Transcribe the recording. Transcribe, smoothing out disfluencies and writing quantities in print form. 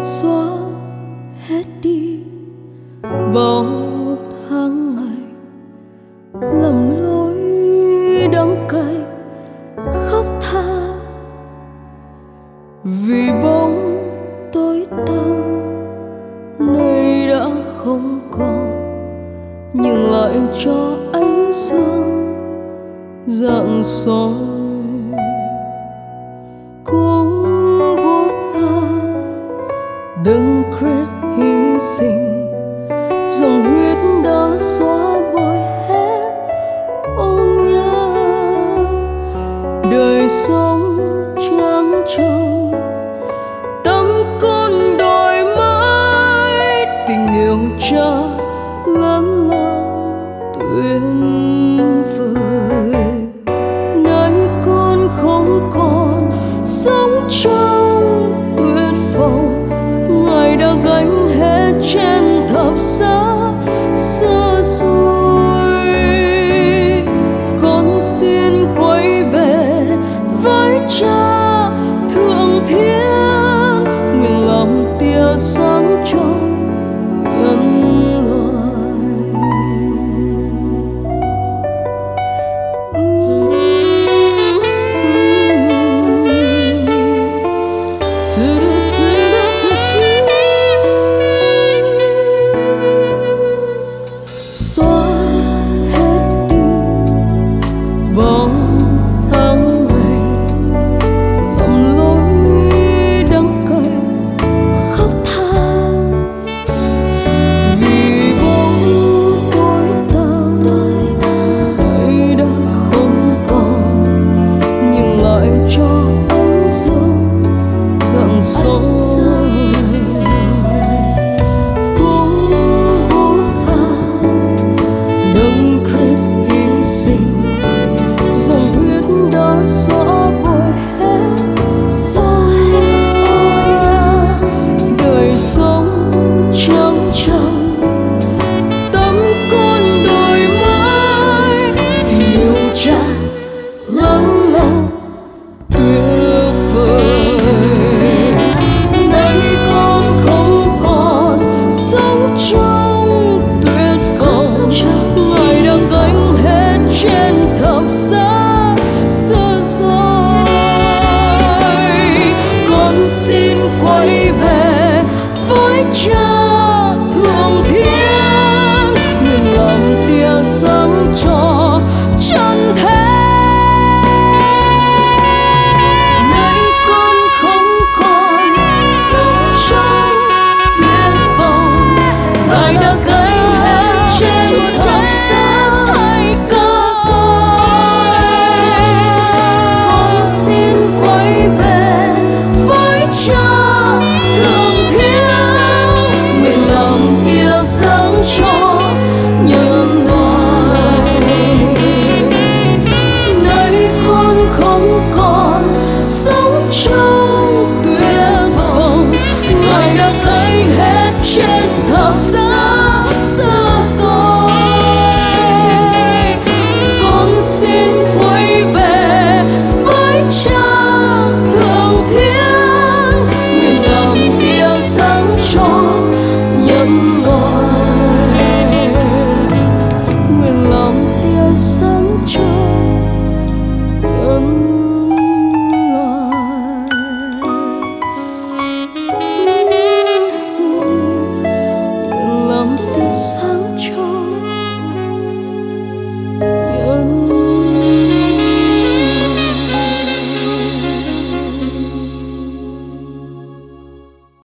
xóa hết đi bao tháng ngày lầm lỗi đắng cay khóc tha vì bóng tối tăm nay đã không còn, nhưng lại cho ánh sương rạng soi cũng gút tha. Đấng Christ hy sinh, dòng huyết đã xóa bôi hết ôm nhớ đời sống trắng trông. Tâm con đổi mới tình yêu cha lớn lao tuyệt vời. Nay con không còn sống trong tuyệt vọng, Ngài đã gánh hết trên thập giá xa xôi. Con xin quay về với cha thượng thiên, nguyện làm tia sáng cho nhân loại. Xóa hết đi bao tháng ngày lầm lỗi đắng cay khóc tha vì bóng tối tăm nay đã không còn, nhưng lại cho ánh dương rạng soi. Xóa bôi hết, đời sống trắng trầm. Tâm con đổi mới tình yêu cha lớn lao tuyệt vời. Nay con không còn sống trong tuyệt vọng, Ngài đang gánh hết trên thập giá. Con xin quay về với cha